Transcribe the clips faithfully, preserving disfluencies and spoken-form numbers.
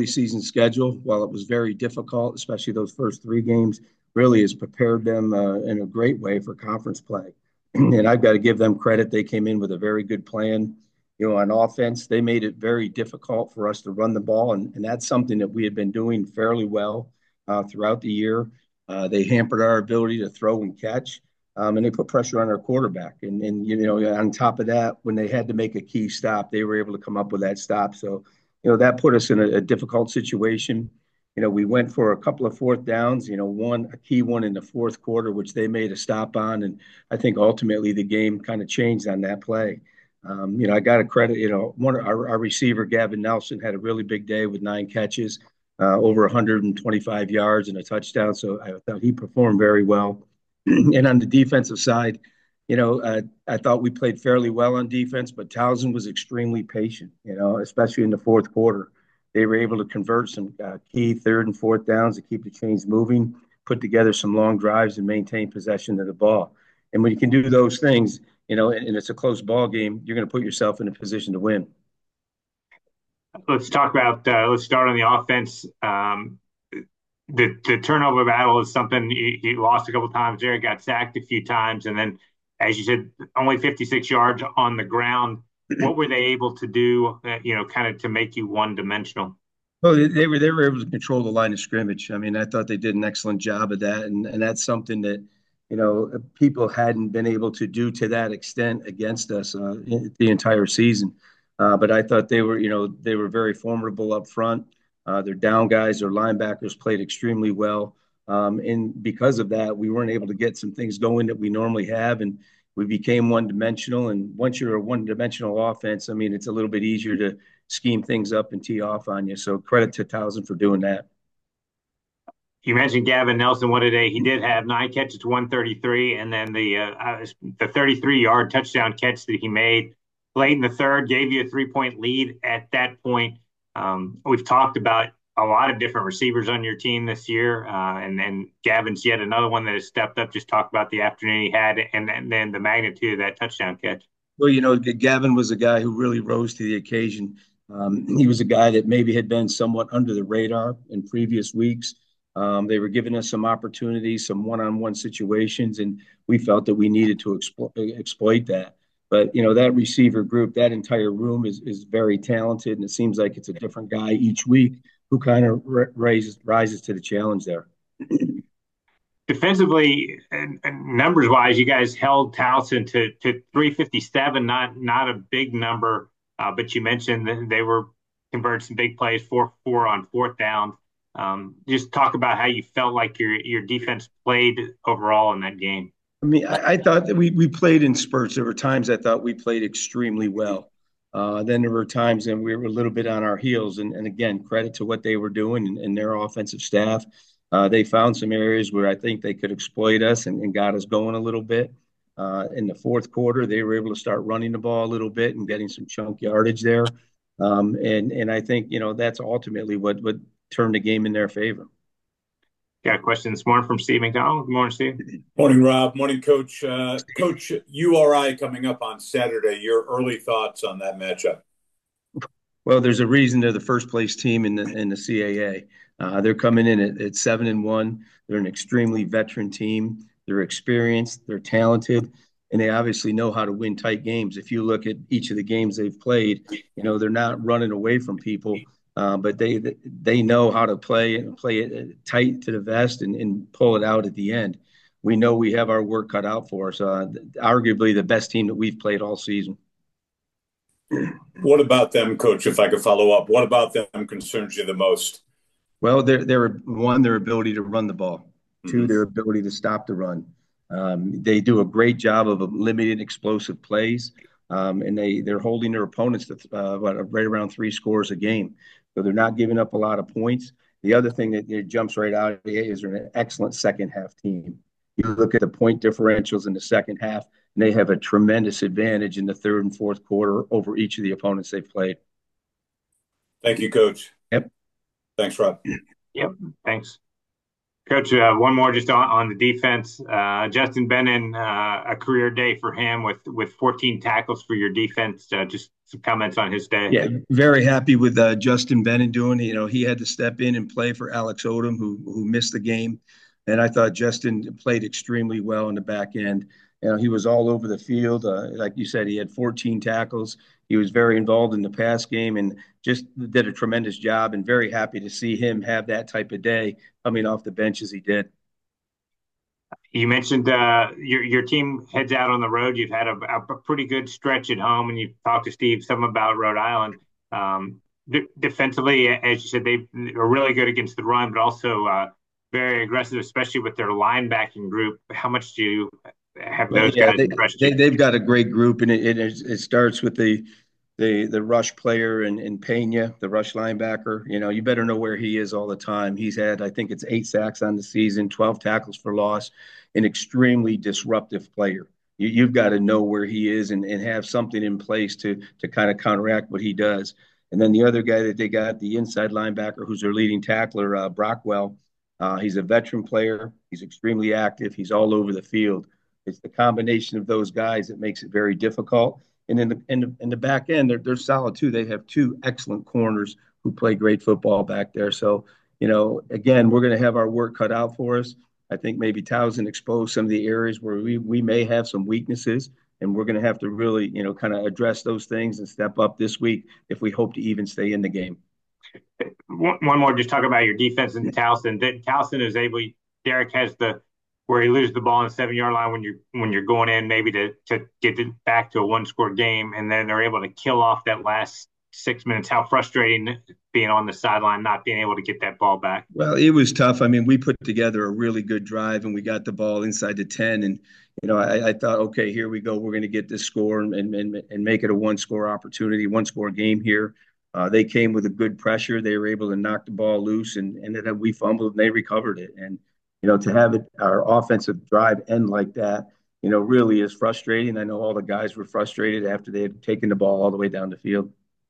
early season schedule, while it was very difficult, especially those first three games, really has prepared them uh, in a great way for conference play. And I've got to give them credit. They came in with a very good plan. You know, on offense, they made it very difficult for us to run the ball, and, and that's something that we had been doing fairly well uh, throughout the year. Uh, they hampered our ability to throw and catch, um, and they put pressure on our quarterback. And, and, you know, on top of that, when they had to make a key stop, they were able to come up with that stop. So, you know, that put us in a, a difficult situation. You know, we went for a couple of fourth downs, you know, one, a key one in the fourth quarter, which they made a stop on. And I think ultimately the game kind of changed on that play. Um, you know, I got to credit, you know, one our, our receiver, Gavin Nelson, had a really big day with nine catches, uh, over one hundred twenty-five yards and a touchdown. So I thought he performed very well. And on the defensive side, you know, uh, I thought we played fairly well on defense, but Towson was extremely patient, you know, especially in the fourth quarter. They were able to convert some uh, key third and fourth downs to keep the chains moving, put together some long drives, and maintain possession of the ball. And when you can do those things, you know, and, and it's a close ball game, you're going to put yourself in a position to win. Let's talk about. Uh, let's start on the offense. Um, the the turnover battle is something he, he lost a couple times there. Got sacked a few times, and then, as you said, only fifty-six yards on the ground. What were they able to do? Uh, you know, kind of to make you one dimensional. Well, they, they were they were able to control the line of scrimmage. I mean, I thought they did an excellent job of that, and and that's something that you know people hadn't been able to do to that extent against us uh, the entire season. Uh, but I thought they were you know they were very formidable up front. Uh, their down guys, their linebackers played extremely well, um, and because of that, we weren't able to get some things going that we normally have, and we became one dimensional. And once you're a one dimensional offense, I mean, it's a little bit easier to scheme things up and tee off on you. So credit to Towson for doing that. You mentioned Gavin Nelson. What a day he did have nine catches, one thirty-three, and then the uh, uh, the thirty-three yard touchdown catch that he made late in the third gave you a three point lead at that point. Um, we've talked about a lot of different receivers on your team this year, uh, and then Gavin's yet another one that has stepped up. Just talk about the afternoon he had, and, and then the magnitude of that touchdown catch. Well, you know, Gavin was a guy who really rose to the occasion. Um, he was a guy that maybe had been somewhat under the radar in previous weeks. Um, they were giving us some opportunities, some one-on-one situations, and we felt that we needed to explo- exploit that. But you know, that receiver group, that entire room is is very talented, and it seems like it's a different guy each week who kind of raises rises to the challenge there. Defensively and, and numbers wise, you guys held Towson to to three fifty-seven, not not a big number, uh, but you mentioned that they were converting some big plays, four four on fourth down. Um, just talk about how you felt like your your defense played overall in that game. I mean, I, I thought that we we played in spurts. There were times I thought we played extremely well. Uh, then there were times when we were a little bit on our heels. And, and again, credit to what they were doing and, and their offensive staff. Uh, they found some areas where I think they could exploit us and, and got us going a little bit. Uh, in the fourth quarter, they were able to start running the ball a little bit and getting some chunk yardage there. Um, and and I think you know that's ultimately what what turned the game in their favor. Got a question this morning from Steve McDonald. Good morning, Steve. Morning, Rob. Morning, Coach. Uh, Coach, U R I coming up on Saturday. Your early thoughts on that matchup? Well, there's a reason they're the first place team in the in the C A A. Uh, they're coming in at, at seven and one. They're an extremely veteran team. They're experienced. They're talented, and they obviously know how to win tight games. If you look at each of the games they've played, you know they're not running away from people, uh, but they they know how to play and play it tight to the vest and, and pull it out at the end. We know we have our work cut out for us. Uh, arguably the best team that we've played all season. What about them, Coach, if I could follow up? What about them concerns you the most? Well, they're, they're one, their ability to run the ball. Two, Mhm. their ability to stop the run. Um, they do a great job of limiting explosive plays, um, and they they're holding their opponents to uh, right around three scores a game. So they're not giving up a lot of points. The other thing that it jumps right out is they're an excellent second half team. You look at the point differentials in the second half, and they have a tremendous advantage in the third and fourth quarter over each of the opponents they've played. Thank you, Coach. Yep. Thanks, Rob. Yep. Thanks. Coach, uh, one more just on, on the defense. Uh, Justin Bennon, uh, a career day for him with with fourteen tackles for your defense. Uh, just some comments on his day. Yeah, very happy with uh, Justin Bennett doing. You know, he had to step in and play for Alex Odom, who who missed the game, and I thought Justin played extremely well in the back end. You know, he was all over the field. Uh, like you said, he had fourteen tackles. He was very involved in the pass game and just did a tremendous job. And very happy to see him have that type of day coming off the bench as he did. You mentioned uh, your your team heads out on the road. You've had a, a pretty good stretch at home, and you've talked to Steve some about Rhode Island. Um, de- defensively, as you said, they are really good against the run, but also uh, very aggressive, especially with their linebacking group. How much do you have Well, those yeah, guys they, impressed they you? they've got a great group, and it it, it starts with the the the rush player in, in Pena, the rush linebacker. You know, you better know where he is all the time. He's had, I think it's eight sacks on the season, twelve tackles for loss, an extremely disruptive player. You, you've got to know where he is and, and have something in place to to kind of counteract what he does. And then the other guy that they got, the inside linebacker, who's their leading tackler, uh, Brockwell. Uh, he's a veteran player. He's extremely active. He's all over the field. It's the combination of those guys that makes it very difficult. And in the in the, in the back end, they're, they're solid too. They have two excellent corners who play great football back there. So, you know, again, we're going to have our work cut out for us. I think maybe Towson exposed some of the areas where we, we may have some weaknesses, and we're going to have to really, you know, kind of address those things and step up this week if we hope to even stay in the game. One, one more, just talk about your defense in Towson. That Towson is able. Derek has the where he loses the ball on the seven yard line when you're when you're going in maybe to to get it back to a one score game, and then they're able to kill off that last six minutes. How frustrating being on the sideline, not being able to get that ball back. Well, it was tough. I mean, we put together a really good drive and we got the ball inside the ten. And, you know, I, I thought, okay, here we go. We're going to get this score and, and, and make it a one score opportunity, one score game here. Uh, they came with a good pressure. They were able to knock the ball loose and, and then we fumbled and they recovered it. And, you know, to have it, our offensive drive end like that, you know, really is frustrating. I know all the guys were frustrated after they had taken the ball all the way down the field.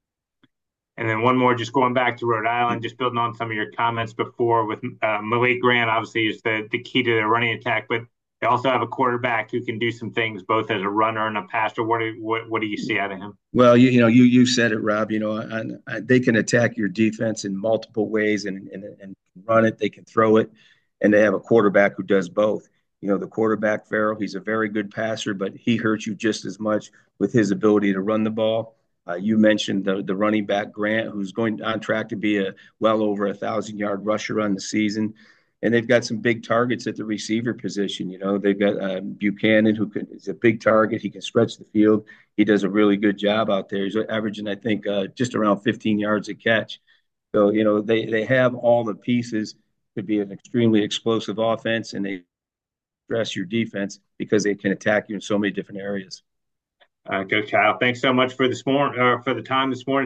And then one more, just going back to Rhode Island, just building on some of your comments before with uh, Malik Grant, obviously is the, the key to their running attack, but they also have a quarterback who can do some things both as a runner and a passer. What do, what, what do you see out of him? Well, you, you know, you you said it, Rob. You know, and, and they can attack your defense in multiple ways and, and and run it. They can throw it, and they have a quarterback who does both. You know, the quarterback Farrell, he's a very good passer, but he hurts you just as much with his ability to run the ball. Uh, you mentioned the the running back Grant, who's going on track to be a well over a thousand yard rusher on the season. And they've got some big targets at the receiver position. You know, they've got uh, Buchanan, who can, is a big target. He can stretch the field. He does a really good job out there. He's averaging, I think, uh, just around fifteen yards a catch. So, you know, they, they have all the pieces to be an extremely explosive offense, and they stress your defense because they can attack you in so many different areas. Uh, Coach Kyle, thanks so much for this morning, uh, for the time this morning.